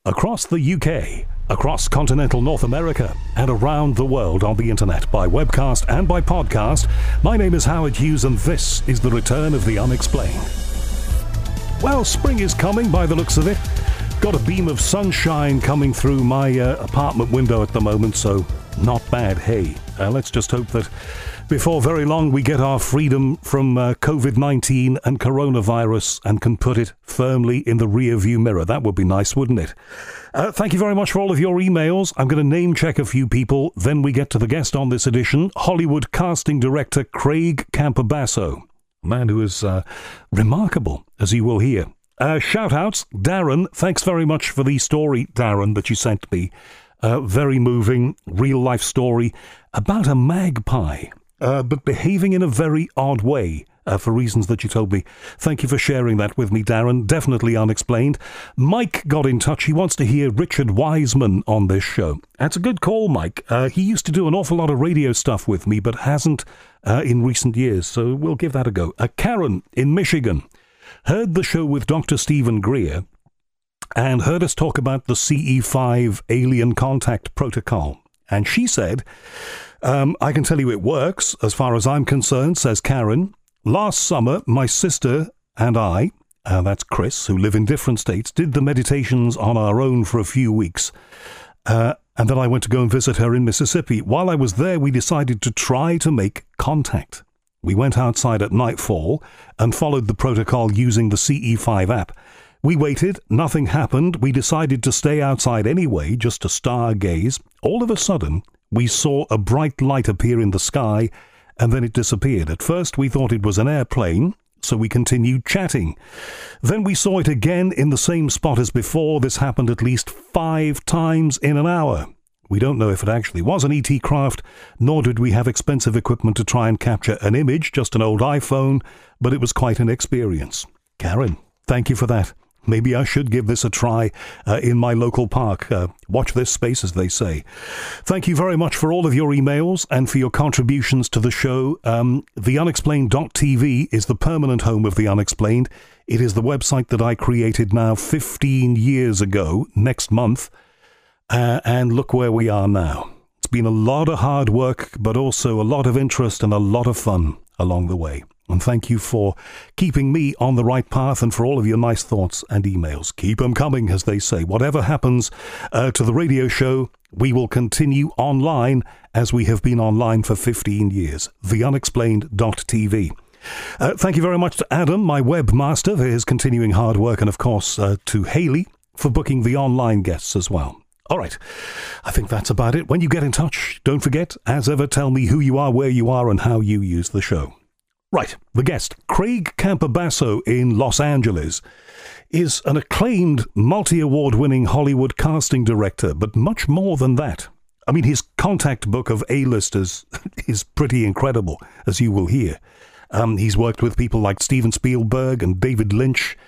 across the UK, across continental North America, and around the world on the internet by webcast and by podcast. My name is Howard Hughes, and this is the return of the Unexplained. Well, spring is coming by the looks of it. Got a beam of sunshine coming through my apartment window at the moment, so not bad. Hey, let's just hope that before very long we get our freedom from COVID-19 and coronavirus and can put it firmly in the rear-view mirror. That would be nice, wouldn't it? Thank you very much for all of your emails. I'm going to name-check a few people, then we get to the guest on this edition, Hollywood casting director Craig Campobasso, a man who is remarkable, as you will hear. Shout-outs, Darren, thanks very much for the story, Darren, that you sent me. Very moving, real-life story about a magpie, but behaving in a very odd way, for reasons that you told me. Thank you for sharing that with me, Darren. Definitely unexplained. Mike got in touch. He wants to hear Richard Wiseman on this show. That's a good call, Mike. He used to do an awful lot of radio stuff with me, but hasn't in recent years, so we'll give that a go. Karen in Michigan heard the show with Dr. Stephen Greer and heard us talk about the CE5 alien contact protocol. And she said, I can tell you it works, as far as I'm concerned, says Karen. Last summer, my sister and I, that's Chris, who live in different states, did the meditations on our own for a few weeks. And then I went to go and visit her in Mississippi. While I was there, we decided to try to make contact. We went outside at nightfall and followed the protocol using the CE5 app. We waited, nothing happened. We decided to stay outside anyway, just to stargaze. All of a sudden, we saw a bright light appear in the sky, and then it disappeared. At first, we thought it was an airplane, so we continued chatting. Then we saw it again in the same spot as before. This happened at least 5 times in an hour. We don't know if it actually was an ET craft, nor did we have expensive equipment to try and capture an image, just an old iPhone, but it was quite an experience. Karen, thank you for that. Maybe I should give this a try in my local park. Watch this space, as they say. Thank you very much for all of your emails and for your contributions to the show. TheUnexplained.tv is the permanent home of The Unexplained. It is the website that I created now 15 years ago, next month. And look where we are now. It's been a lot of hard work, but also a lot of interest and a lot of fun along the way. And thank you for keeping me on the right path and for all of your nice thoughts and emails. Keep them coming, as they say. Whatever happens to the radio show, we will continue online as we have been online for 15 years. TheUnexplained.tv. Thank you very much to Adam, my webmaster, for his continuing hard work, and of course to Haley for booking the online guests as well. All right, I think that's about it. When you get in touch, don't forget, as ever, tell me who you are, where you are, and how you use the show. Right, the guest, Craig Campobasso in Los Angeles, is an acclaimed multi-award-winning Hollywood casting director, but much more than that. I mean, his contact book of A-listers is pretty incredible, as you will hear. He's worked with people like Steven Spielberg and David Lynch,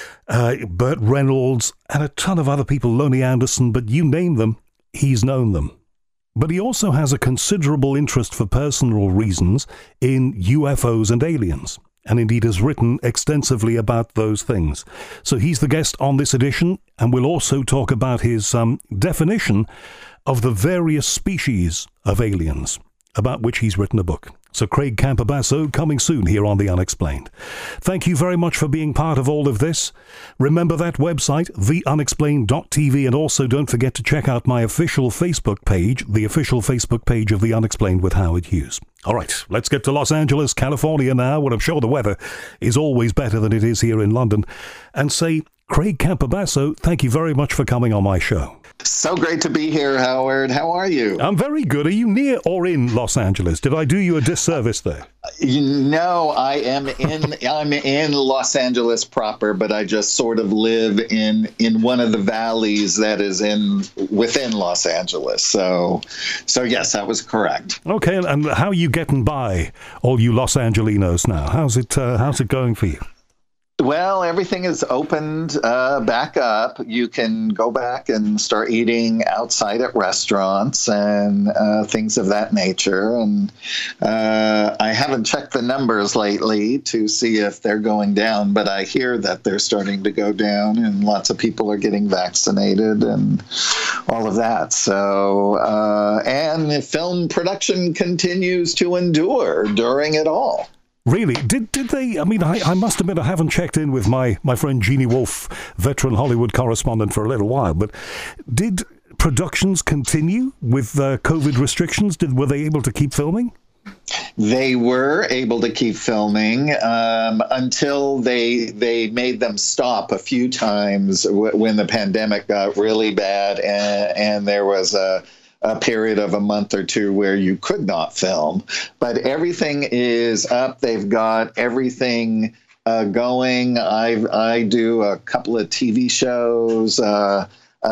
Burt Reynolds, and a ton of other people, Lonnie Anderson, but you name them, he's known them. But he also has a considerable interest for personal reasons in UFOs and aliens, and indeed has written extensively about those things. So he's the guest on this edition, and we'll also talk about his definition of the various species of aliens, about which he's written a book. So Craig Campobasso coming soon here on The Unexplained. Thank you very much for being part of all of this. Remember that website, TheUnexplained.tv, and also don't forget to check out my official Facebook page, the official Facebook page of The Unexplained with Howard Hughes. All right, let's get to Los Angeles, California now, where I'm sure the weather is always better than it is here in London, and say, Craig Campobasso, thank you very much for coming on my show. So great to be here, Howard. How are you? I'm very good. Are you near or in Los Angeles? Did I do you a disservice there? No, I'm in Los Angeles proper, but I just sort of live in one of the valleys that is within Los Angeles. So yes, that was correct. Okay, and how are you getting by, all you Los Angelinos now? How's it going for you? Well, everything is opened back up. You can go back and start eating outside at restaurants and things of that nature. And I haven't checked the numbers lately to see if they're going down, but I hear that they're starting to go down and lots of people are getting vaccinated and all of that. So, and film production continues to endure during it all. Really? Did they? I mean, I must admit I haven't checked in with my friend Jeannie Wolf, veteran Hollywood correspondent, for a little while, but did productions continue with COVID restrictions? Were they able to keep filming? They were able to keep filming until they made them stop a few times when the pandemic got really bad and there was a period of a month or two where you could not film. But everything is up. They've got everything going. I do a couple of TV shows. I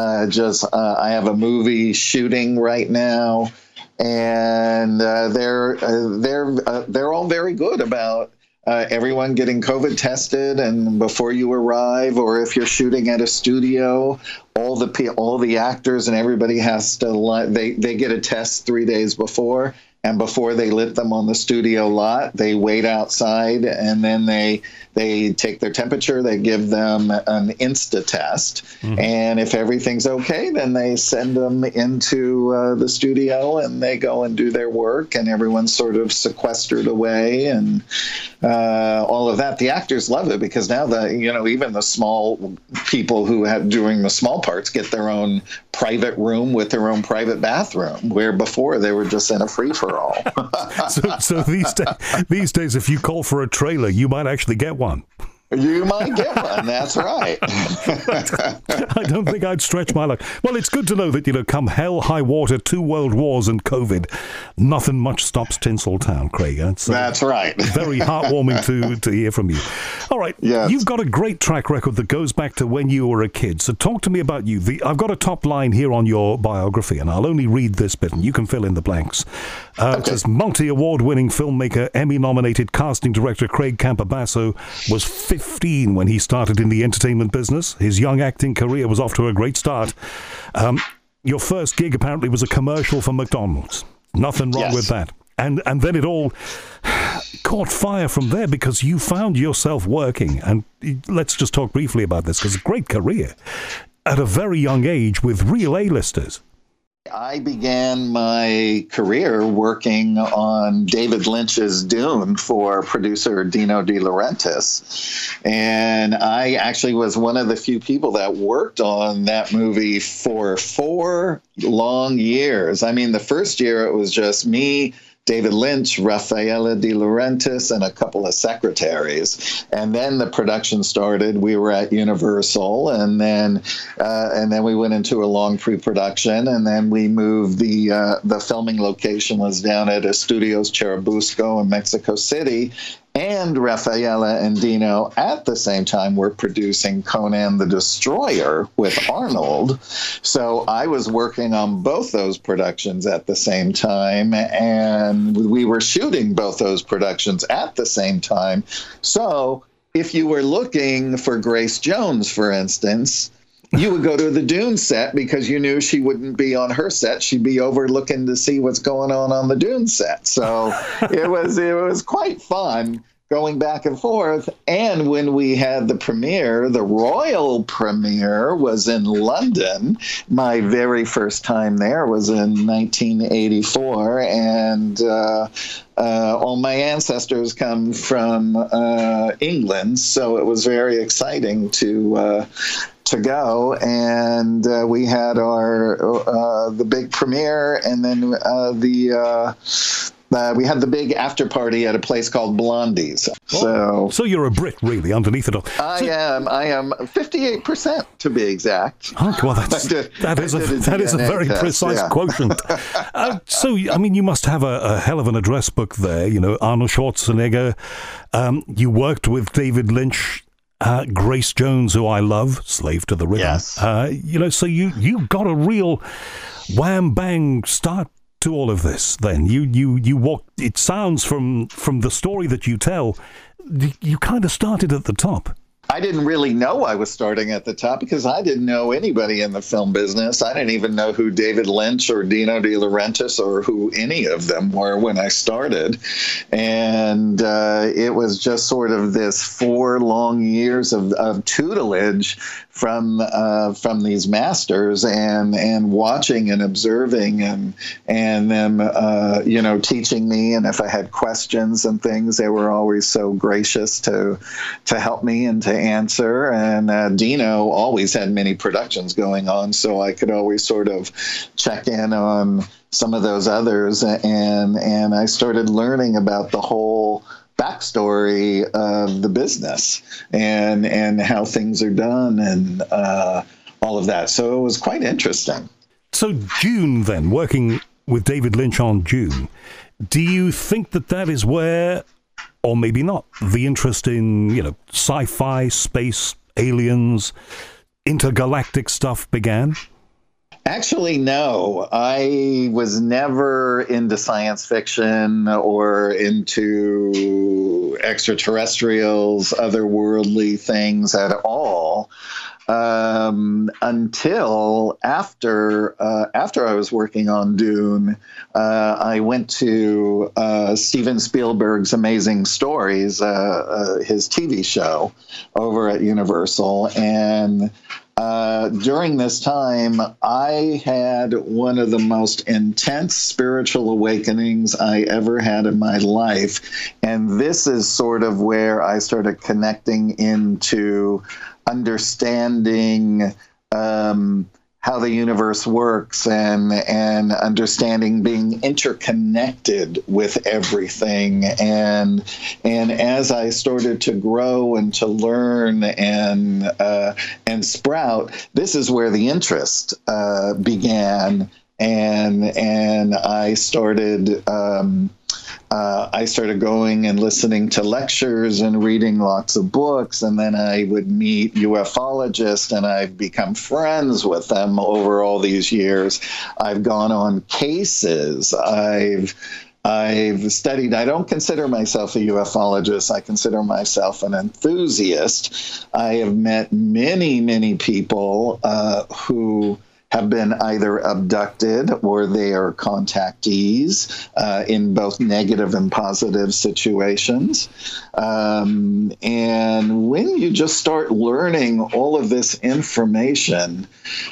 have a movie shooting right now, and they're all very good about everyone getting COVID tested, and before you arrive, or if you're shooting at a studio, all the actors and everybody has to they get a test 3 days before, and before they let them on the studio lot, they wait outside, and then they take their temperature, they give them an Insta test, and if everything's okay, then they send them into the studio, and they go and do their work, and everyone's sort of sequestered away, and all of that. The actors love it because now even the small people who have doing the small parts get their own private room with their own private bathroom, where before they were just in a free-for-all. So these days, if you call for a trailer, you might actually get one. You might get one. That's right. I don't think I'd stretch my luck. Well, it's good to know that, come hell, high water, 2 world wars and COVID, nothing much stops Tinseltown, Craig. That's right. Very heartwarming to hear from you. All right. Yes. You've got a great track record that goes back to when you were a kid. So talk to me about you. I've got a top line here on your biography, and I'll only read this bit, and you can fill in the blanks. It says, multi-award-winning filmmaker, Emmy-nominated casting director Craig Campobasso was 15 when he started in the entertainment business. His young acting career was off to a great start. Your first gig apparently was a commercial for McDonald's. Nothing wrong with that. And then it all caught fire from there because you found yourself working. And let's just talk briefly about this, because a great career at a very young age with real A-listers. I began my career working on David Lynch's Dune for producer Dino De Laurentiis. And I actually was one of the few people that worked on that movie for 4 long years. I mean, the first year it was just me, David Lynch, Raffaella De Laurentiis, and a couple of secretaries. And then the production started. We were at Universal, and then we went into a long pre-production, and then we moved. The filming location was down at Estudios Churubusco in Mexico City. And Raffaella and Dino at the same time were producing Conan the Destroyer with Arnold. So I was working on both those productions at the same time, and we were shooting both those productions at the same time. So if you were looking for Grace Jones, for instance, you would go to the Dune set because you knew she wouldn't be on her set. She'd be over looking to see what's going on the Dune set. So it was quite fun going back and forth. And when we had the premiere, the royal premiere was in London. My very first time there was in 1984. And all my ancestors come from England. So it was very exciting to go, and we had our the big premiere, and then we had the big after party at a place called Blondie's. So you're a Brit, really, underneath it all. I am 58% to be exact. Oh, well, that is a very precise quotient. So, I mean, you must have a hell of an address book there. Arnold Schwarzenegger. You worked with David Lynch. Grace Jones, who I love, Slave to the Rhythm. Yes. So you got a real wham bang start to all of this. Then you walk. It sounds from the story that you tell, you kind of started at the top. I didn't really know I was starting at the top because I didn't know anybody in the film business. I didn't even know who David Lynch or Dino De Laurentiis or who any of them were when I started. And it was just sort of this 4 long years of tutelage from these masters and watching and observing and them teaching me, and if I had questions and things, they were always so gracious to help me and to answer. And Dino always had many productions going on, so I could always sort of check in on some of those others, and I started learning about the whole backstory of the business and how things are done and all of that. So it was quite interesting. So Dune, then, working with David Lynch on Dune, do you think that is where, or maybe not, the interest in, sci-fi, space, aliens, intergalactic stuff began? Actually, no. I was never into science fiction or into extraterrestrials, otherworldly things at all. Until after I was working on Dune, I went to Steven Spielberg's Amazing Stories, his TV show over at Universal, and during this time, I had one of the most intense spiritual awakenings I ever had in my life. And this is sort of where I started connecting into understanding how the universe works and understanding being interconnected with everything. And as I started to grow and to learn and sprout, this is where the interest began. And I started going and listening to lectures and reading lots of books, and then I would meet ufologists, and I've become friends with them over all these years. I've gone on cases. I've studied. I don't consider myself a ufologist. I consider myself an enthusiast. I have met many, many people who have been either abducted or they are contactees in both negative and positive situations. And when you just start learning all of this information,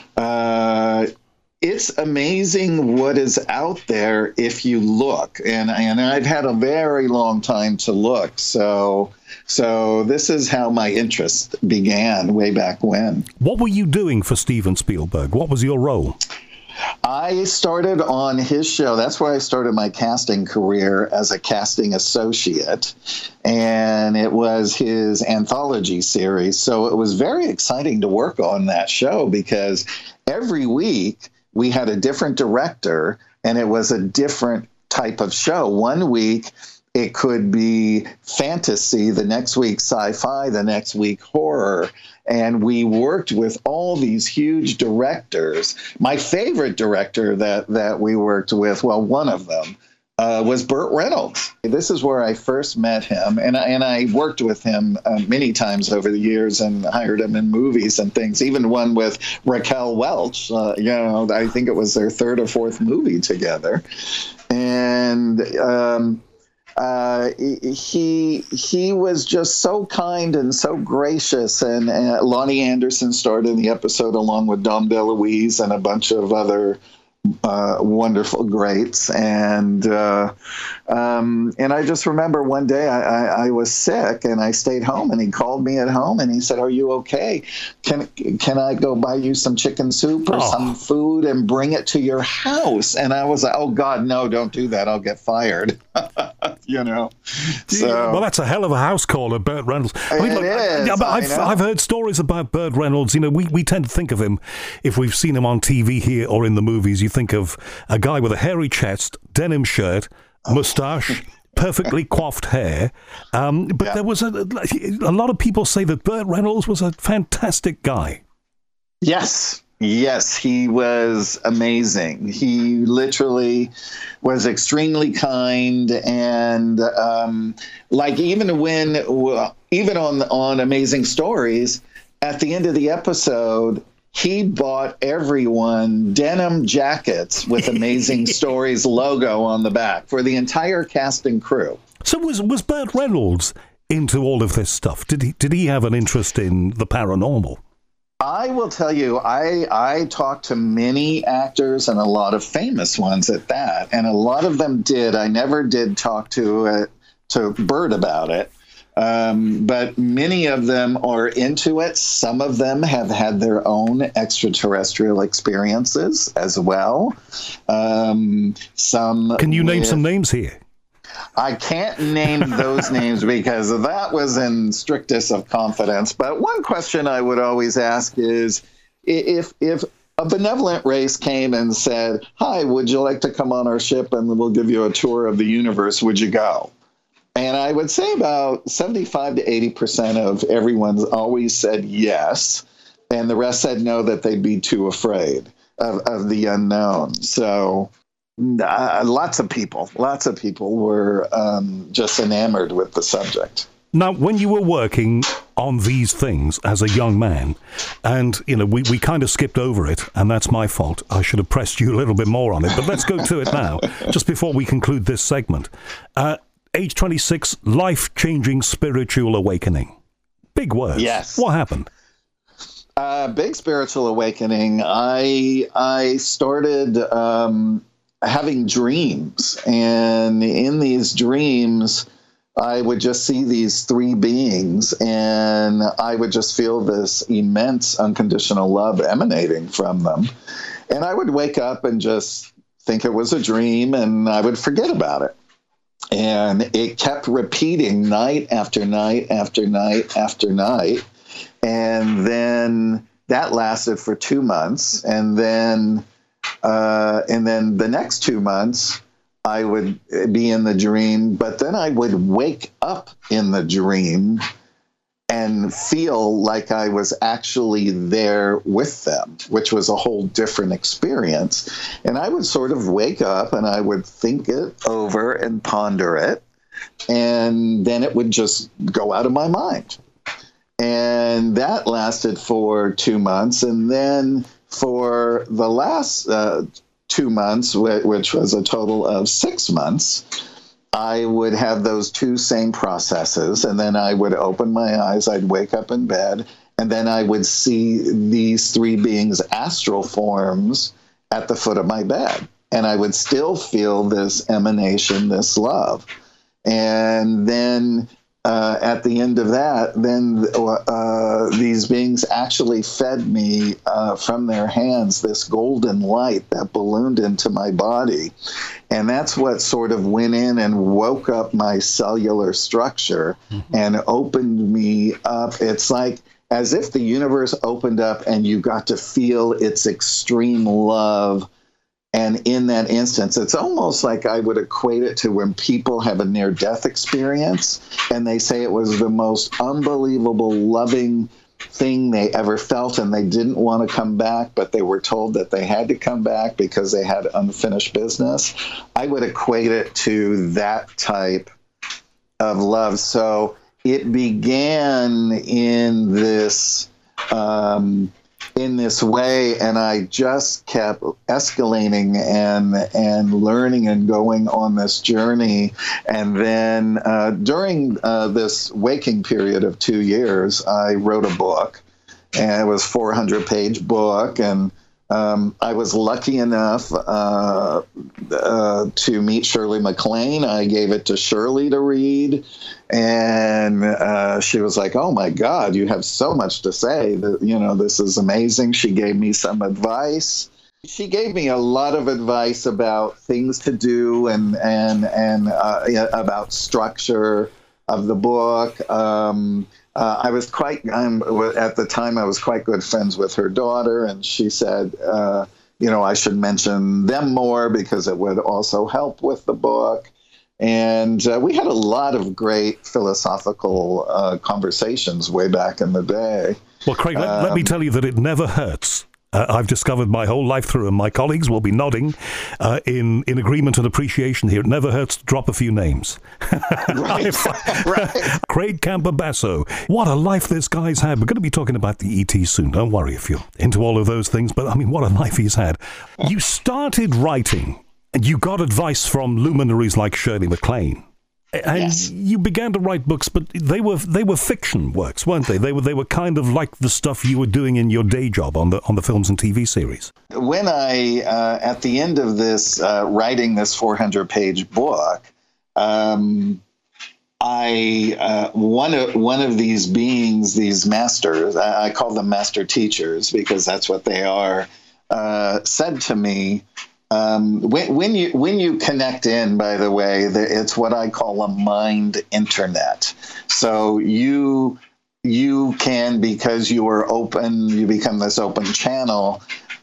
it's amazing what is out there if you look. And I've had a very long time to look. So this is how my interest began way back when. What were you doing for Steven Spielberg? What was your role? I started on his show. That's where I started my casting career, as a casting associate. And it was his anthology series. So it was very exciting to work on that show because every week we had a different director and it was a different type of show. One week it could be fantasy, the next week sci-fi, the next week horror. And we worked with all these huge directors. My favorite director that we worked with, well, one of them, was Burt Reynolds. This is where I first met him, and I worked with him many times over the years and hired him in movies and things, even one with Raquel Welch. I think it was their 3rd or 4th movie together. And he was just so kind and so gracious, and Lonnie Anderson starred in the episode along with Dom DeLuise and a bunch of other wonderful greats. And I just remember one day I was sick and I stayed home, and he called me at home and he said, "Are you okay? Can I go buy you some chicken soup or some food and bring it to your house?" And I was like, "Oh God, no, don't do that. I'll get fired." So, well, that's a hell of a house caller, Burt Reynolds. I've heard stories about Burt Reynolds. We tend to think of him, if we've seen him on TV here or in the movies, you think of a guy with a hairy chest, denim shirt, moustache, perfectly coiffed hair. But there was a lot of people say that Burt Reynolds was a fantastic guy. Yes. Yes, he was amazing. He literally was extremely kind, and like even on Amazing Stories, at the end of the episode, he bought everyone denim jackets with Amazing Stories logo on the back for the entire cast and crew. So was Burt Reynolds into all of this stuff? Did he have an interest in the paranormal? I will tell you, I talked to many actors and a lot of famous ones at that, and a lot of them did. I never did talk to Burt about it, but many of them are into it. Some of them have had their own extraterrestrial experiences as well. Can you name some names here? I can't name those names because that was in strictest of confidence. But one question I would always ask is if a benevolent race came and said, "Hi, would you like to come on our ship and we'll give you a tour of the universe, would you go?" And I would say about 75 to 80% of everyone's always said yes. And the rest said no, that they'd be too afraid of the unknown. So lots of people were just enamored with the subject. Now, when you were working on these things as a young man, and, we kind of skipped over it, and that's my fault. I should have pressed you a little bit more on it, but let's go to it now, just before we conclude this segment. Age 26, life-changing spiritual awakening. Big words. Yes. What happened? Big spiritual awakening. I started having dreams, and in these dreams I would just see these three beings, and I would just feel this immense unconditional love emanating from them, and I would wake up and just think it was a dream, and I would forget about it. And it kept repeating night after night after night after night, and then that lasted for 2 months, and then the next 2 months, I would be in the dream, but then I would wake up in the dream and feel like I was actually there with them, which was a whole different experience. And I would sort of wake up and I would think it over and ponder it, and then it would just go out of my mind. And that lasted for 2 months, and then for the last 2 months, which was a total of 6 months, I would have those two same processes, and then I would open my eyes, I'd wake up in bed, and then I would see these three beings' astral forms at the foot of my bed. And I would still feel this emanation, this love. And then at the end of that, then these beings actually fed me from their hands this golden light that ballooned into my body. And that's what sort of went in and woke up my cellular structure and opened me up. It's like as if the universe opened up and you got to feel its extreme love. And in that instance, it's almost like I would equate it to when people have a near-death experience and they say it was the most unbelievable, loving thing they ever felt, and they didn't want to come back, but they were told that they had to come back because they had unfinished business. I would equate it to that type of love. So it began in this way, and I just kept escalating and learning and going on this journey. And then during this waking period of 2 years, I wrote a book, and it was a 400-page book, and I was lucky enough to meet Shirley MacLaine. I gave it to Shirley to read, and she was like, "Oh my God, you have so much to say. This is amazing." She gave me some advice. She gave me a lot of advice about things to do and about structure of the book. I was at the time I was quite good friends with her daughter, and she said, I should mention them more because it would also help with the book. And we had a lot of great philosophical conversations way back in the day. Well, Craig, let me tell you that it never hurts I've discovered my whole life through, and my colleagues will be nodding in agreement and appreciation here. It never hurts to drop a few names. Right. Right. Craig Campobasso. What a life this guy's had. We're going to be talking about the ET soon. Don't worry if you're into all of those things. But, I mean, what a life he's had. You started writing, and you got advice from luminaries like Shirley MacLaine. And yes. You began to write books, but they were fiction works, weren't they? They were kind of like the stuff you were doing in your day job on the films and TV series. When I at the end of this writing this 400-page book, one of these beings, these masters, I call them master teachers because that's what they are, said to me. When you connect in, by the way, it's what I call a mind internet. So you can, because you are open, you become this open channel.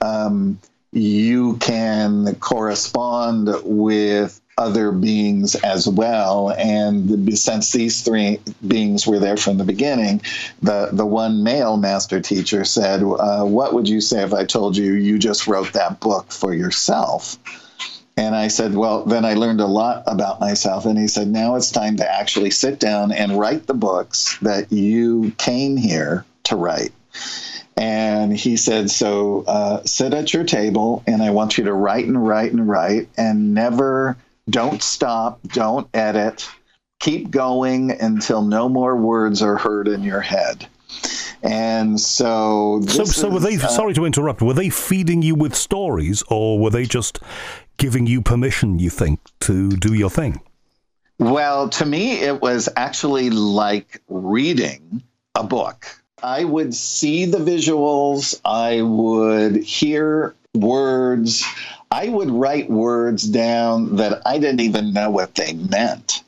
You can correspond with other beings as well. And since these three beings were there from the beginning, the one male master teacher said, what would you say if I told you just wrote that book for yourself? And I said, well, then I learned a lot about myself. And he said, now it's time to actually sit down and write the books that you came here to write. And he said, so sit at your table, and I want you to write and write and write, and don't stop, don't edit, keep going until no more words are heard in your head. And so were they, sorry to interrupt, were they feeding you with stories, or were they just giving you permission, you think, to do your thing? Well, to me, it was actually like reading a book. I would see the visuals, I would hear words, I would write words down that I didn't even know what they meant.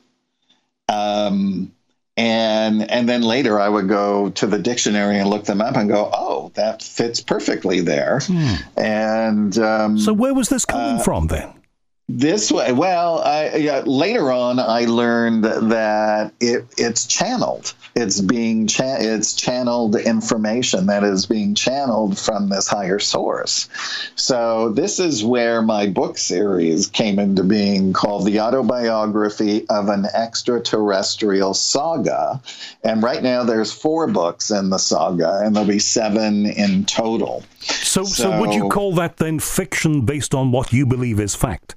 And then later I would go to the dictionary and look them up and go, oh, that fits perfectly there. And so where was this coming from then? This way, well, later on, I learned that it's channeled. It's being it's channeled information that is being channeled from this higher source. So this is where my book series came into being, called The Autobiography of an Extraterrestrial Saga. And right now there's 4 books in the saga, and there'll be 7 in total. So would you call that then fiction based on what you believe is fact?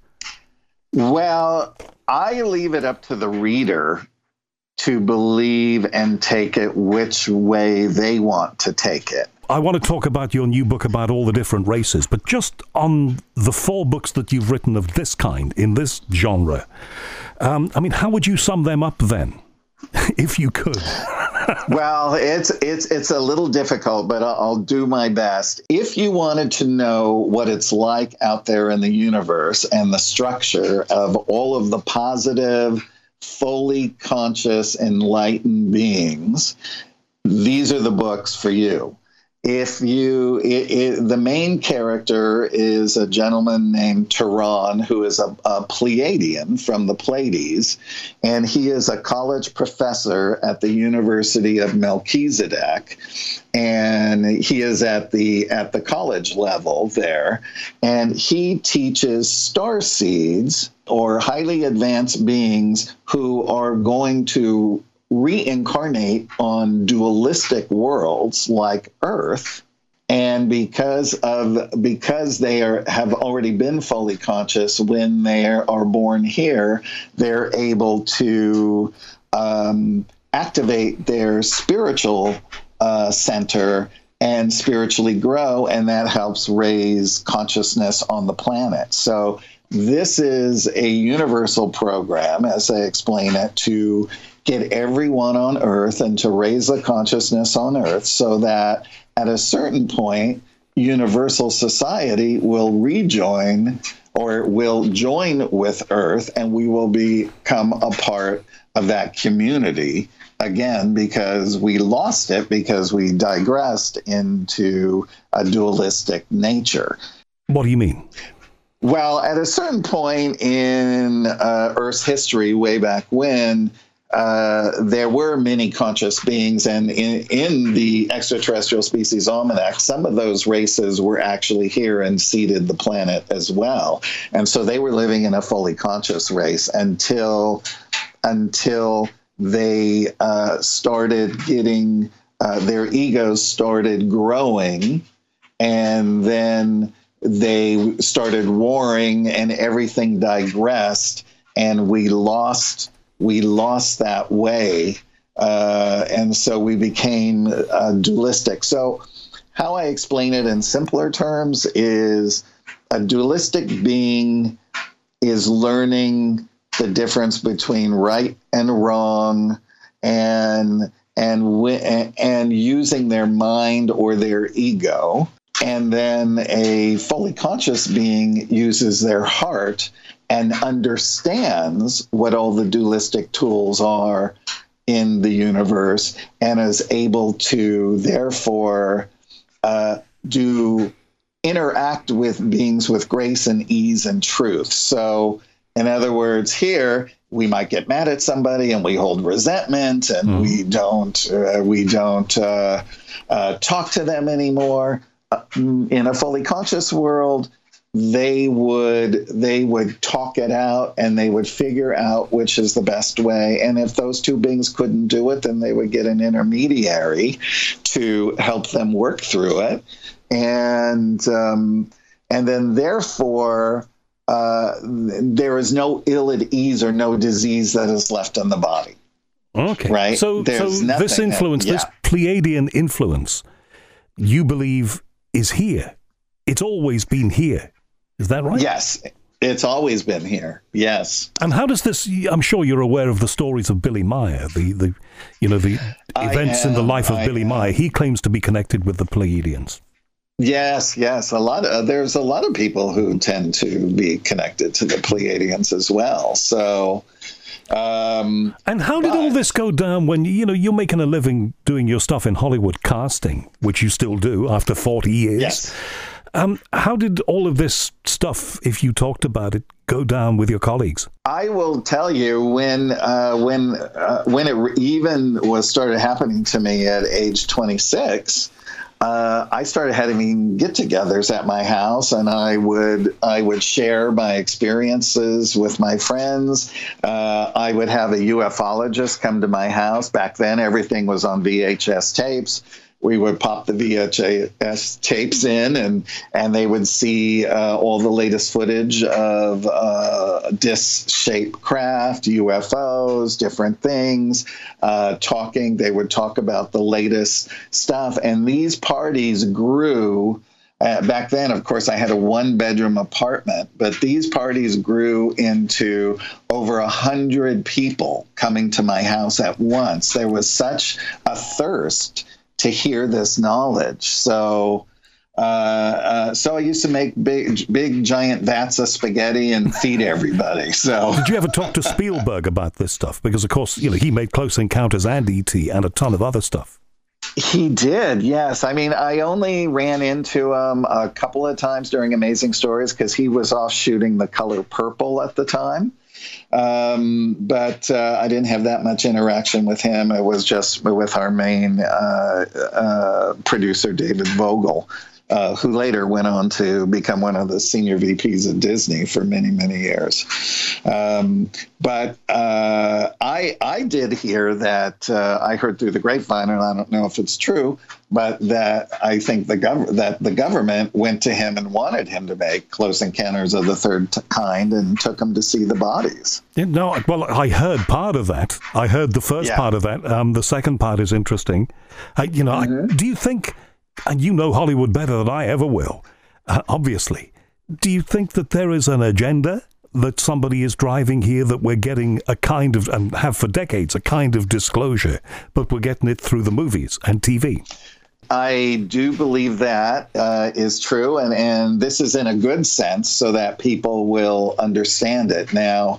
Well, I leave it up to the reader to believe and take it which way they want to take it. I want to talk about your new book about all the different races, but just on the 4 books that you've written of this kind, in this genre, I mean, how would you sum them up then, if you could? Well, it's a little difficult, but I'll do my best. If you wanted to know what it's like out there in the universe and the structure of all of the positive, fully conscious, enlightened beings, these are the books for you. If the main character is a gentleman named Tehran, who is a Pleiadian from the Pleiades, and he is a college professor at the University of Melchizedek, and he is at the college level there, and he teaches starseeds, or highly advanced beings who are going to reincarnate on dualistic worlds like Earth, and because they have already been fully conscious when they are born here, they're able to activate their spiritual center and spiritually grow, and that helps raise consciousness on the planet. So this is a universal program, as I explain it, to get everyone on Earth and to raise the consciousness on Earth so that at a certain point, universal society will rejoin or will join with Earth, and we will become a part of that community again, because we lost it because we digressed into a dualistic nature. What do you mean? Well, at a certain point in Earth's history, way back when, there were many conscious beings, and in the Extraterrestrial Species Almanac, some of those races were actually here and seeded the planet as well. And so they were living in a fully conscious race until they started getting, their egos started growing, and then they started warring, and everything digressed, and we lost that way, and so we became dualistic. So how I explain it in simpler terms is a dualistic being is learning the difference between right and wrong, and using their mind or their ego. And then a fully conscious being uses their heart and understands what all the dualistic tools are in the universe, and is able to therefore interact with beings with grace and ease and truth. So in other words, here we might get mad at somebody and we hold resentment, and we don't talk to them anymore. In a fully conscious world, they would talk it out, and they would figure out which is the best way. And if those two beings couldn't do it, then they would get an intermediary to help them work through it. And then therefore, there is no ill at ease or no disease that is left in the body. Okay. Right? So this influence, this Pleiadian influence, you believe is here. It's always been here. Is that right? Yes, it's always been here. Yes. And how does this? I'm sure you're aware of the stories of Billy Meier, the events in the life of Billy Meier. He claims to be connected with the Pleiadians. Yes. There's a lot of people who tend to be connected to the Pleiadians as well. So. And how did all this go down when you're making a living doing your stuff in Hollywood casting, which you still do after 40 years? Yes. How did all of this stuff, if you talked about it, go down with your colleagues? I will tell you when it even was started happening to me at age 26. I started having get-togethers at my house, and I would share my experiences with my friends. I would have a ufologist come to my house. Back then, everything was on VHS tapes. We would pop the VHS tapes in, and they would see all the latest footage of disc-shaped craft, UFOs, different things, talking. They would talk about the latest stuff. And these parties grew. Back then, of course, I had a one-bedroom apartment, but these parties grew into over 100 people coming to my house at once. There was such a thirst to hear this knowledge. So I used to make big giant vats of spaghetti and feed everybody. So did you ever talk to Spielberg about this stuff? Because of course, he made Close Encounters and E.T. and a ton of other stuff. He did, yes. I mean, I only ran into him a couple of times during Amazing Stories because he was off shooting The Color Purple at the time. But I didn't have that much interaction with him. It was just with our main producer, David Vogel, who later went on to become one of the senior VPs at Disney for many, many years. But I did hear that I heard through the grapevine, and I don't know if it's true, but that I think the government went to him and wanted him to make Close Encounters of the Third Kind and took him to see the bodies. No, well, I heard part of that. I heard the first part of that. The second part is interesting. Do you think, and you know Hollywood better than I ever will, obviously, do you think that there is an agenda that somebody is driving here, that we're getting a kind of, and have for decades, a kind of disclosure, but we're getting it through the movies and TV? I do believe that is true, and this is in a good sense so that people will understand it. Now,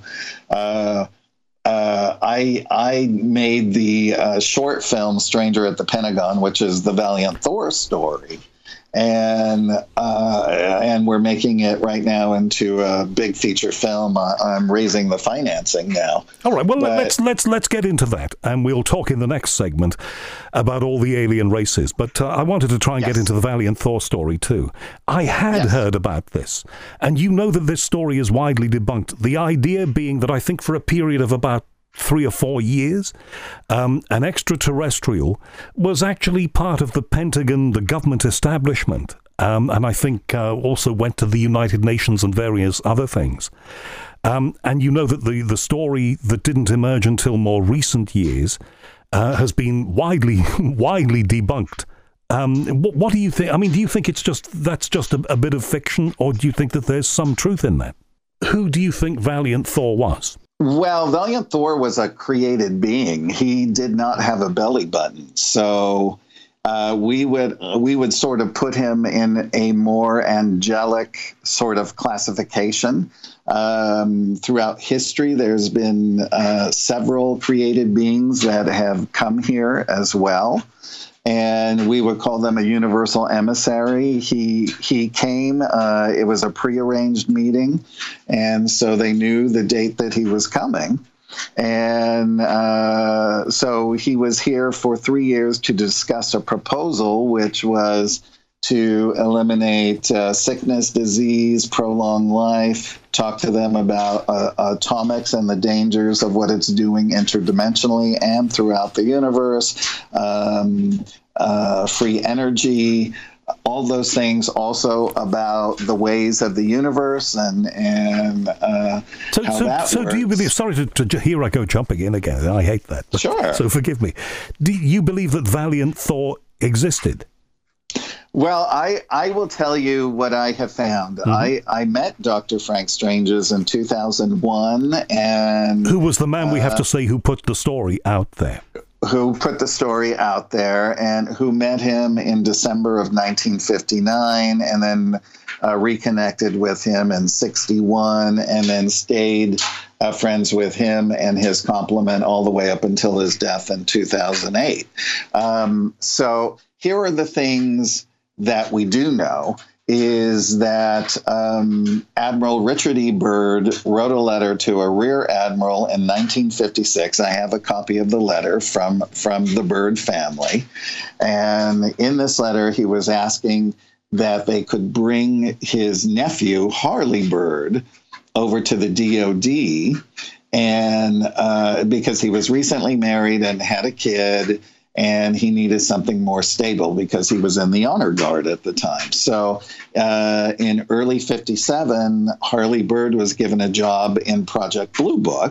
I made the short film Stranger at the Pentagon, which is the Valiant Thor story. And we're making it right now into a big feature film. I'm raising the financing now. All right. Well, let's get into that, and we'll talk in the next segment about all the alien races. But I wanted to try and get into the Valiant Thor story too. I had heard about this, and you know that this story is widely debunked. The idea being that I think for a period of about 3 or 4 years, an extraterrestrial was actually part of the Pentagon, the government establishment, and I think also went to the United Nations and various other things. And you know that the story that didn't emerge until more recent years has been widely debunked. What do you think? I mean, do you think that's just a bit of fiction, or do you think that there's some truth in that? Who do you think Valiant Thor was? Well, Valiant Thor was a created being. He did not have a belly button. So we would sort of put him in a more angelic sort of classification. Throughout history, there's been several created beings that have come here as well. And we would call them a universal emissary. He came, it was a prearranged meeting, and so they knew the date that he was coming. And so he was here for 3 years to discuss a proposal, which was to eliminate sickness, disease, prolong life, talk to them about atomics and the dangers of what it's doing interdimensionally and throughout the universe, free energy, all those things, also about the ways of the universe and how that works. Do you believe, sorry to here I go jumping in again, I hate that. Sure. So forgive me. Do you believe that Valiant Thor existed? Well, I will tell you what I have found. Mm-hmm. I met Dr. Frank Stranges in 2001. And who was the man, we have to say, who put the story out there? Who put the story out there, and who met him in December of 1959, and then reconnected with him in 61, and then stayed friends with him and his complement all the way up until his death in 2008. So here are the things that we do know, is that Admiral Richard E. Byrd wrote a letter to a rear admiral in 1956. I have a copy of the letter from the Byrd family. And in this letter, he was asking that they could bring his nephew, Harley Byrd, over to the DOD, and because he was recently married and had a kid, and he needed something more stable because he was in the honor guard at the time. So in early 57, Harley Byrd was given a job in Project Blue Book.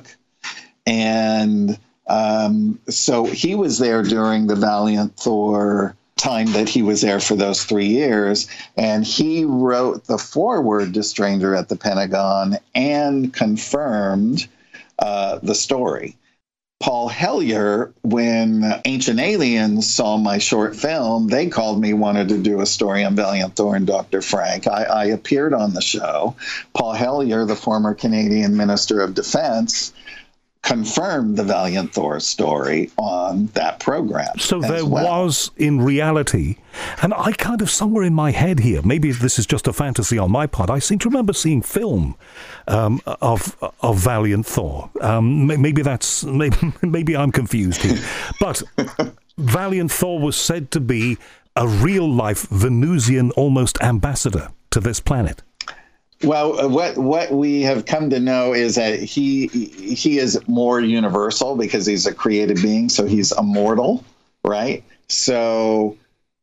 And so he was there during the Valiant Thor time that he was there for those 3 years. And he wrote the foreword to Stranger at the Pentagon and confirmed the story. Paul Hellyer, when Ancient Aliens saw my short film, they called me, wanted to do a story on Valiant Thor and Dr. Frank. I appeared on the show. Paul Hellyer, the former Canadian Minister of Defense, confirmed the Valiant Thor story on that program. So there was, in reality, and I kind of, somewhere in my head here, maybe this is just a fantasy on my part, I seem to remember seeing film of Valiant Thor. Maybe I'm confused here. But Valiant Thor was said to be a real-life Venusian almost ambassador to this planet. Well, what we have come to know is that he is more universal because he's a created being, so he's immortal, right? So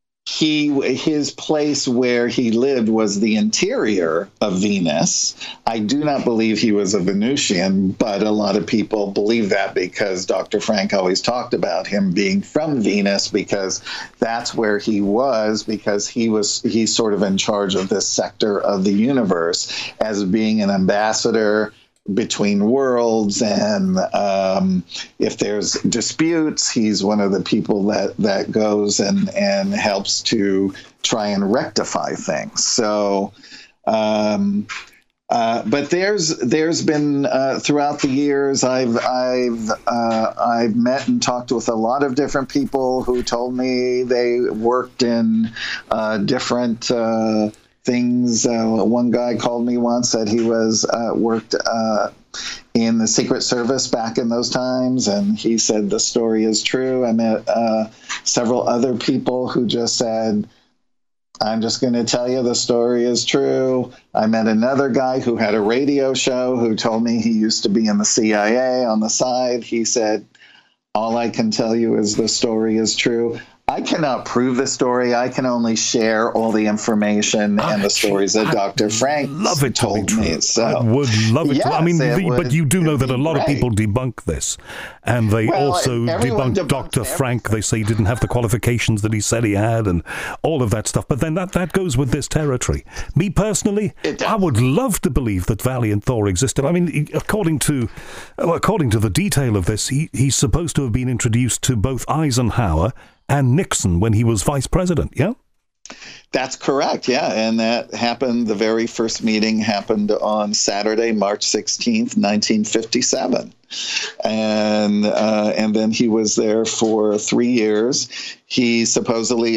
his place where he lived was the interior of Venus. I do not believe he was a Venusian, but a lot of people believe that because Dr. Frank always talked about him being from Venus, because that's where he was, because he's sort of in charge of this sector of the universe as being an ambassador between worlds, and if there's disputes, he's one of the people that goes and helps to try and rectify things. So, but there's been throughout the years, I've met and talked with a lot of different people who told me they worked in different things. One guy called me once, said he was worked in the Secret Service back in those times, and he said the story is true. I met several other people who just said, I'm just going to tell you the story is true. I met another guy who had a radio show who told me he used to be in the CIA on the side. He said, all I can tell you is the story is true. I cannot prove the story. I can only share all the information and the stories that Dr. Frank told me. So, I would love it. Yes, I mean, but you do know that a lot of people debunk this. And they also debunk Dr. Frank. They say he didn't have the qualifications that he said he had and all of that stuff. But then that goes with this territory. Me personally, I would love to believe that Valiant Thor existed. I mean, according to the detail of this, he's supposed to have been introduced to both Eisenhower and Nixon when he was vice president, yeah? That's correct, yeah. And that happened, the very first meeting happened on Saturday, March 16th, 1957. And then he was there for 3 years. He supposedly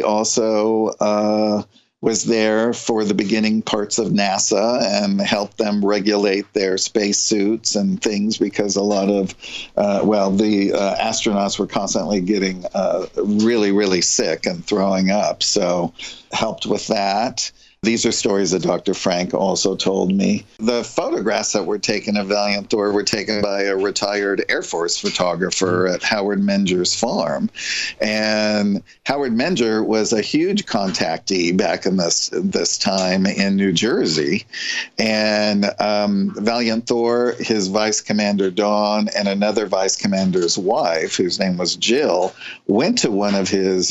also was there for the beginning parts of NASA and helped them regulate their spacesuits and things because a lot of, the astronauts were constantly getting really, really sick and throwing up. So helped with that. These are stories that Dr. Frank also told me. The photographs that were taken of Valiant Thor were taken by a retired Air Force photographer at Howard Menger's farm. And Howard Menger was a huge contactee back in this time in New Jersey. And Valiant Thor, his vice commander Dawn, and another vice commander's wife, whose name was Jill, went to one of his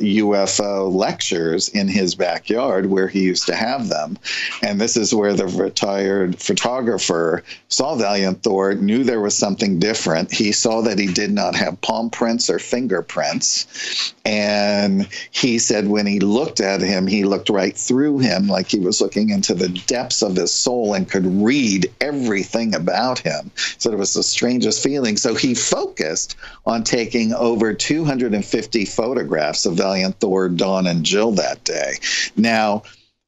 UFO lectures in his backyard where he used to have them. And this is where the retired photographer saw Valiant Thor, knew there was something different. He saw that he did not have palm prints or fingerprints. And he said when he looked at him, he looked right through him like he was looking into the depths of his soul and could read everything about him. So it was the strangest feeling. So he focused on taking over 250 photographs of Valiant Thor, Dawn, and Jill that day. Now,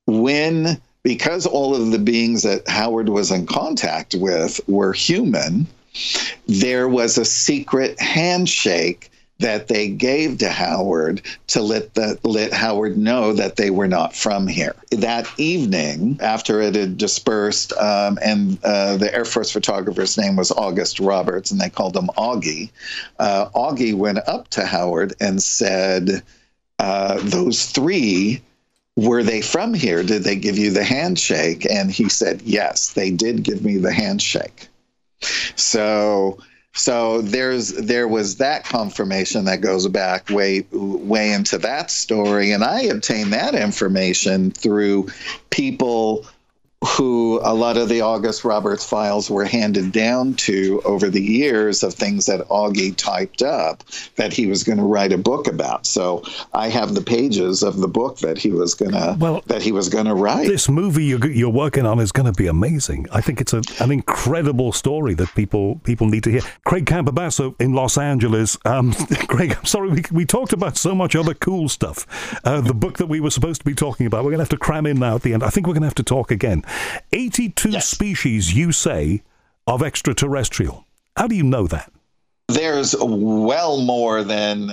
because all of the beings that Howard was in contact with were human, there was a secret handshake that they gave to Howard to let Howard know that they were not from here. That evening, after it had dispersed, and the Air Force photographer's name was August Roberts, and they called him Augie, Augie went up to Howard and said, those three, were they from here? Did they give you the handshake? And he said, yes, they did give me the handshake. So there was that confirmation that goes back way into that story. And I obtained that information through people who a lot of the August Roberts files were handed down to over the years of things that Augie typed up that he was going to write a book about. So I have the pages of the book that he was going to write. This movie you're working on is going to be amazing. I think it's an incredible story that people need to hear. Craig Campobasso in Los Angeles. Craig, I'm sorry, we talked about so much other cool stuff. The book that we were supposed to be talking about, we're going to have to cram in now at the end. I think we're going to have to talk again. 82 species, you say, of extraterrestrial. How do you know that? There's well more than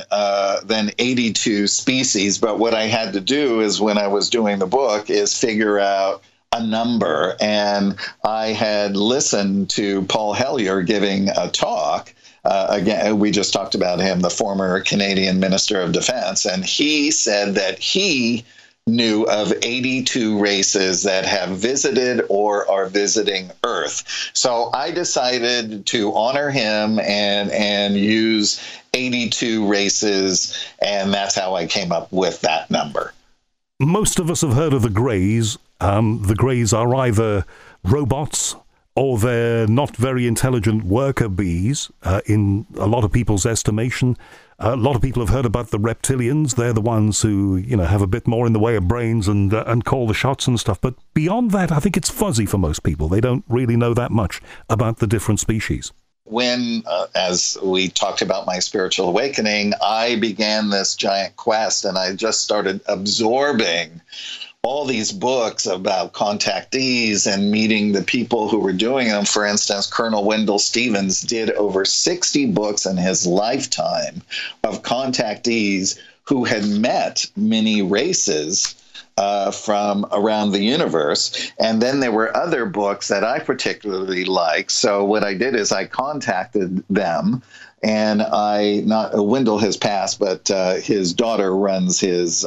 82 species, but what I had to do is when I was doing the book is figure out a number. And I had listened to Paul Hellyer giving a talk. Again, we just talked about him, the former Canadian Minister of Defense, and he said that he knew of 82 races that have visited or are visiting Earth. So I decided to honor him and use 82 races, and that's how I came up with that number. Most of us have heard of the Greys. The Greys are either robots or they're not very intelligent worker bees, in a lot of people's estimation. A lot of people have heard about the reptilians. They're the ones who, have a bit more in the way of brains and call the shots and stuff. But beyond that, I think it's fuzzy for most people. They don't really know that much about the different species. When, as we talked about my spiritual awakening, I began this giant quest, and I just started absorbing all these books about contactees and meeting the people who were doing them. For instance, Colonel Wendell Stevens did over 60 books in his lifetime of contactees who had met many races from around the universe. And then there were other books that I particularly liked. So what I did is I contacted them. And Wendell has passed, but his daughter runs his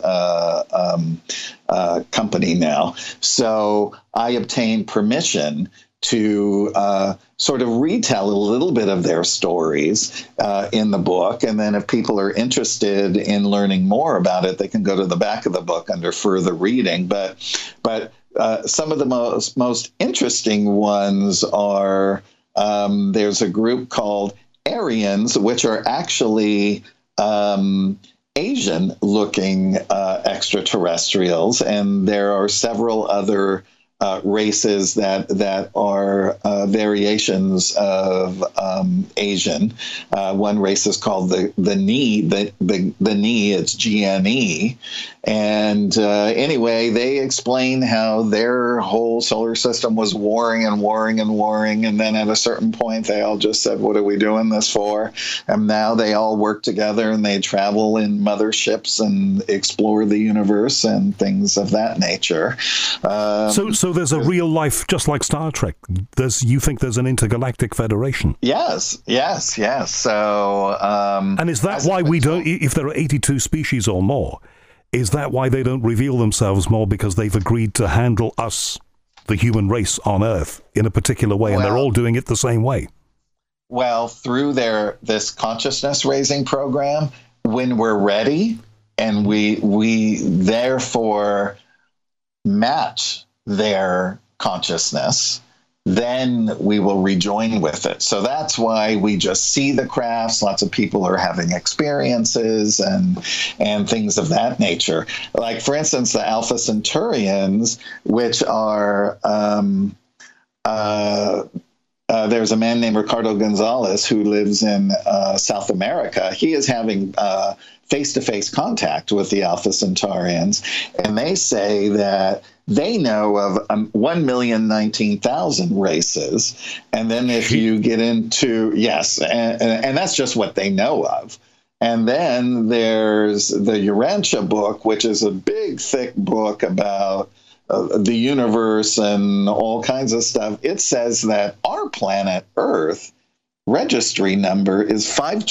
company now. So I obtained permission to sort of retell a little bit of their stories in the book. And then if people are interested in learning more about it, they can go to the back of the book under further reading. But some of the most interesting ones are there's a group called Aryans, which are actually Asian-looking extraterrestrials, and there are several other races that are variations of Asian. One race is called the Ni. The Ni, it's GNE. And anyway, they explain how their whole solar system was warring and warring and warring. And then at a certain point, they all just said, what are we doing this for? And now they all work together and they travel in motherships and explore the universe and things of that nature. So there's a real life, just like Star Trek. You think there's an intergalactic federation? Yes. So, and is that why we don't? If there are 82 species or more, is that why they don't reveal themselves more? Because they've agreed to handle us, the human race on Earth, in a particular way, and they're all doing it the same way. Well, through this consciousness raising program, when we're ready, and we therefore match their consciousness, then we will rejoin with it. So that's why we just see the crafts. Lots of people are having experiences and things of that nature. Like, for instance, the Alpha Centaurians, which are there's a man named Ricardo Gonzalez who lives in South America. He is having face-to-face contact with the Alpha Centaurians, and they say that they know of 1,019,000 races. And then if you get into, and that's just what they know of. And then there's the Urantia book, which is a big, thick book about the universe and all kinds of stuff. It says that our planet Earth registry number is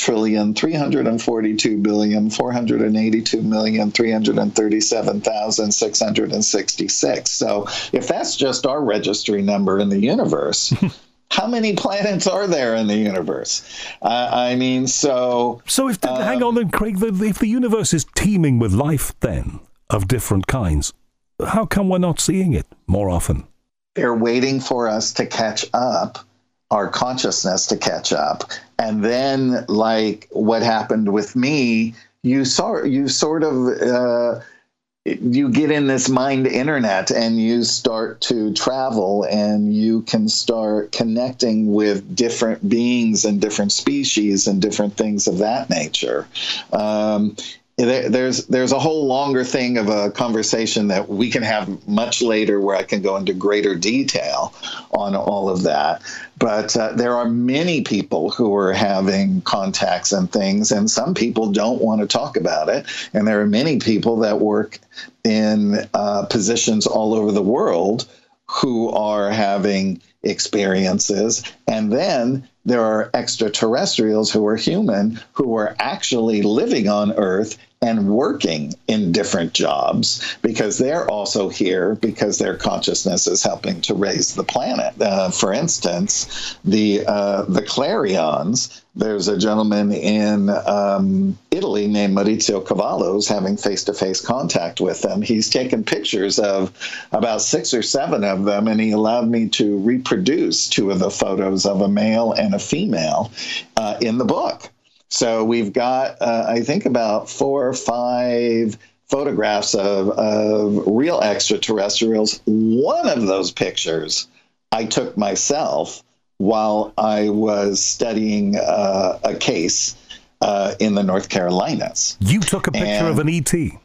5,342,482,337,666. So if that's just our registry number in the universe, how many planets are there in the universe? So if hang on then, Craig, if the universe is teeming with life then of different kinds, how come we're not seeing it more often? They're waiting for us to catch up, our consciousness to catch up. And then, like what happened with me, you get in this mind internet and you start to travel and you can start connecting with different beings and different species and different things of that nature. There's a whole longer thing of a conversation that we can have much later where I can go into greater detail on all of that. But there are many people who are having contacts and things, and some people don't want to talk about it. And there are many people that work in positions all over the world who are having experiences. And then there are extraterrestrials who are human who are actually living on Earth and working in different jobs because they're also here because their consciousness is helping to raise the planet. For instance, the Clarions, there's a gentleman in Italy named Maurizio Cavallo who's having face-to-face contact with them. He's taken pictures of about 6 or 7 of them, and he allowed me to reproduce 2 of the photos of a male and a female in the book. So we've got, I think, about 4 or 5 photographs of real extraterrestrials. One of those pictures I took myself while I was studying a case in the North Carolinas. You took a picture of an ET?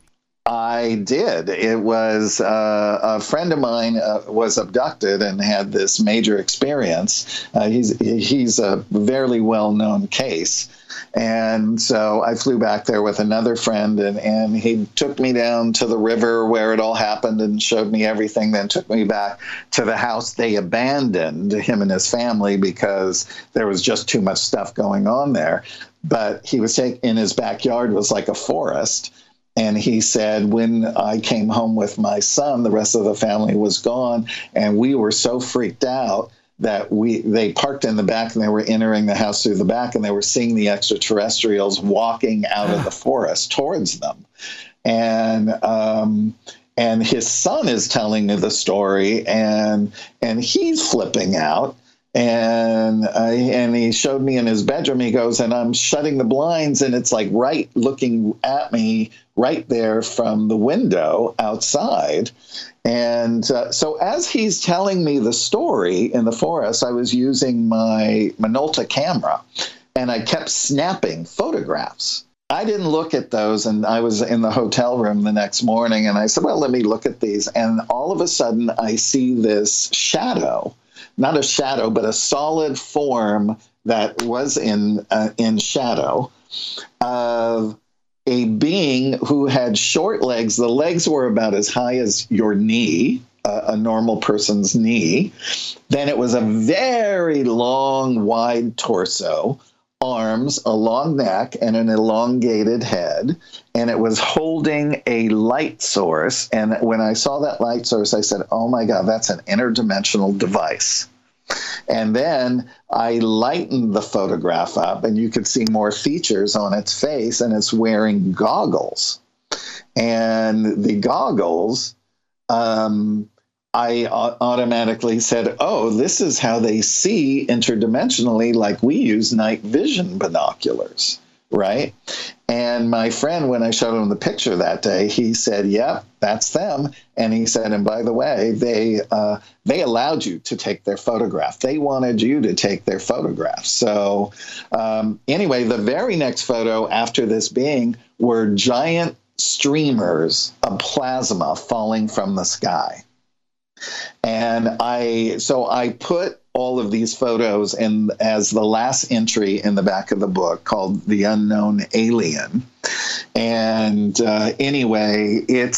I did. It was a friend of mine was abducted and had this major experience. He's a very well-known case. And so I flew back there with another friend, and he took me down to the river where it all happened and showed me everything, then took me back to the house they abandoned, him and his family, because there was just too much stuff going on there. But he was in his backyard was like a forest. And he said, when I came home with my son, the rest of the family was gone, and we were so freaked out that they parked in the back, and they were entering the house through the back, and they were seeing the extraterrestrials walking out of the forest towards them. And his son is telling me the story, and he's flipping out. And he showed me in his bedroom. He goes, and I'm shutting the blinds, and it's like right looking at me right there from the window outside. And so as he's telling me the story in the forest, I was using my Minolta camera, and I kept snapping photographs. I didn't look at those, and I was in the hotel room the next morning, and I said, well, let me look at these. And all of a sudden, I see this shadow. Not a shadow, but a solid form that was in shadow of a being who had short legs. The legs were about as high as your knee, a normal person's knee. Then it was a very long, wide torso, arms, a long neck, and an elongated head. And it was holding a light source. And when I saw that light source, I said, oh my God, that's an interdimensional device. And then I lightened the photograph up, and you could see more features on its face, and it's wearing goggles. And the goggles, I automatically said, oh, this is how they see interdimensionally, like we use night vision binoculars, right? And my friend, when I showed him the picture that day, he said, yep, that's them. And he said, and by the way, they allowed you to take their photograph. They wanted you to take their photograph. So anyway, the very next photo after this being were giant streamers of plasma falling from the sky. And I put all of these photos in as the last entry in the back of the book, called The Unknown Alien. And anyway, it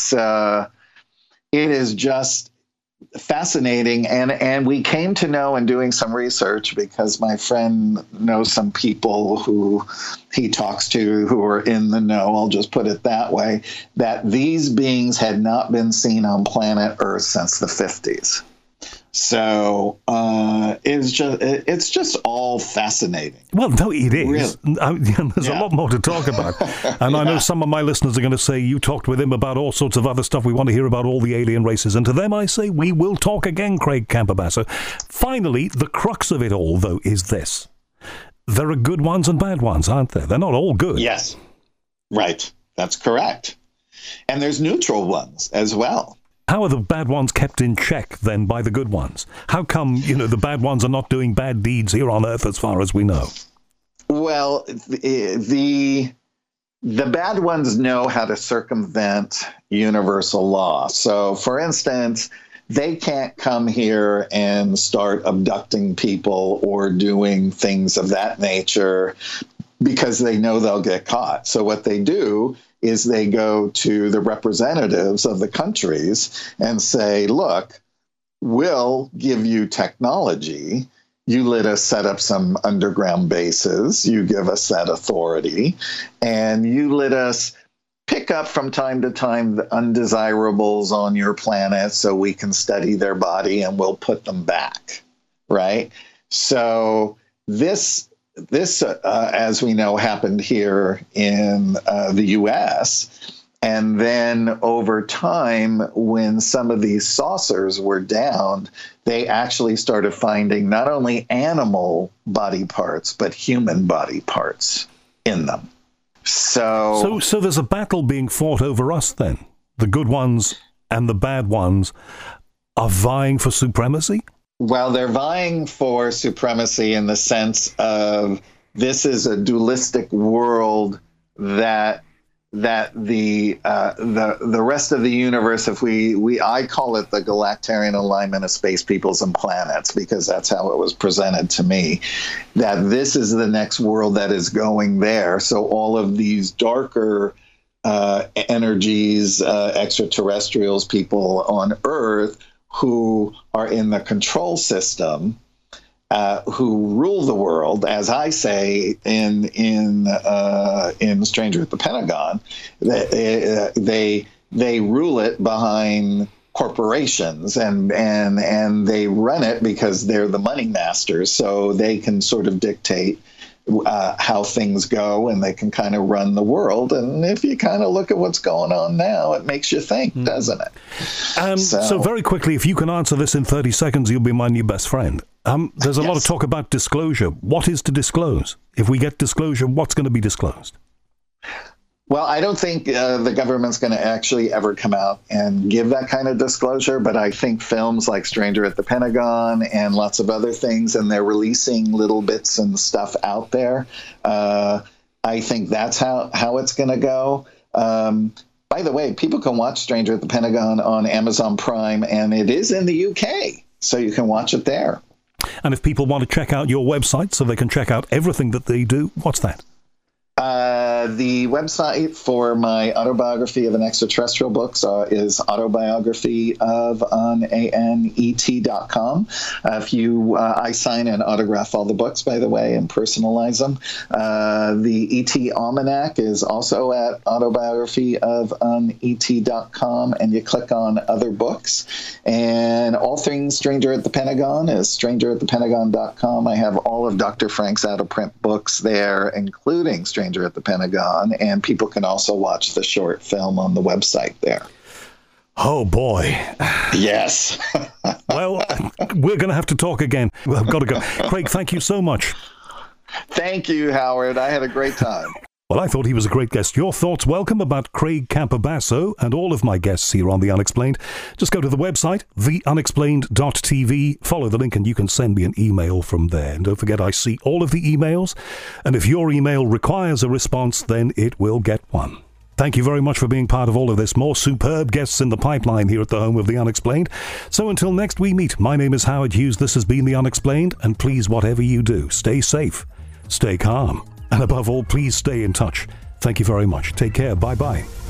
is just fascinating. And we came to know, in doing some research, because my friend knows some people who he talks to who are in the know, I'll just put it that way, that these beings had not been seen on planet Earth since the 50s. So it's just all fascinating. Well, no, it is. Really? There's a lot more to talk about. And I know some of my listeners are going to say, you talked with him about all sorts of other stuff. We want to hear about all the alien races. And to them, I say, we will talk again, Craig Campobasso. Finally, the crux of it all, though, is this. There are good ones and bad ones, aren't there? They're not all good. Yes. Right. That's correct. And there's neutral ones as well. How are the bad ones kept in check, then, by the good ones? How come, the bad ones are not doing bad deeds here on Earth, as far as we know? Well, the bad ones know how to circumvent universal law. So, for instance, they can't come here and start abducting people or doing things of that nature because they know they'll get caught. So what they do is they go to the representatives of the countries and say, look, we'll give you technology. You let us set up some underground bases. You give us that authority. And you let us pick up from time to time the undesirables on your planet so we can study their body, and we'll put them back, right? So this as we know, happened here in the U.S. And then over time, when some of these saucers were downed, they actually started finding not only animal body parts, but human body parts in them. So there's a battle being fought over us then. The good ones and the bad ones are vying for supremacy? Well, they're vying for supremacy in the sense of this is a dualistic world that the rest of the universe, if I call it the galactarian alignment of space peoples and planets, because that's how it was presented to me, that this is the next world that is going there. So all of these darker energies, extraterrestrials, people on Earth who are in the control system, who rule the world, as I say in Stranger at the Pentagon, they rule it behind corporations, and they run it because they're the money masters, so they can sort of dictate how things go, and they can kind of run the world. And if you kind of look at what's going on now, it makes you think, doesn't it? So very quickly, if you can answer this in 30 seconds, you'll be my new best friend. There's a lot of talk about disclosure. What is to disclose? If we get disclosure, what's going to be disclosed? Well, I don't think the government's going to actually ever come out and give that kind of disclosure, but I think films like Stranger at the Pentagon and lots of other things, and they're releasing little bits and stuff out there. I think that's how it's going to go. By the way, people can watch Stranger at the Pentagon on Amazon Prime, and it is in the UK, so you can watch it there. And if people want to check out your website so they can check out everything that they do, what's that? The website for my autobiography of an extraterrestrial books is autobiographyofananet.com. I sign and autograph all the books, by the way, and personalize them. The ET Almanac is also at autobiographyofananet.com, and you click on other books. And all things Stranger at the Pentagon is strangeratthepentagon.com. I have all of Dr. Frank's out-of-print books there, including Stranger at the Pentagon, and people can also watch the short film on the website there. Oh, boy. Yes. Well, we're going to have to talk again. I've got to go. Craig, thank you so much. Thank you, Howard. I had a great time. Well, I thought he was a great guest. Your thoughts welcome about Craig Campobasso and all of my guests here on The Unexplained. Just go to the website, theunexplained.tv, follow the link, and you can send me an email from there. And don't forget, I see all of the emails, and if your email requires a response, then it will get one. Thank you very much for being part of all of this. More superb guests in the pipeline here at the home of The Unexplained. So until next we meet, my name is Howard Hughes. This has been The Unexplained, and please, whatever you do, stay safe, stay calm. And above all, please stay in touch. Thank you very much. Take care. Bye-bye.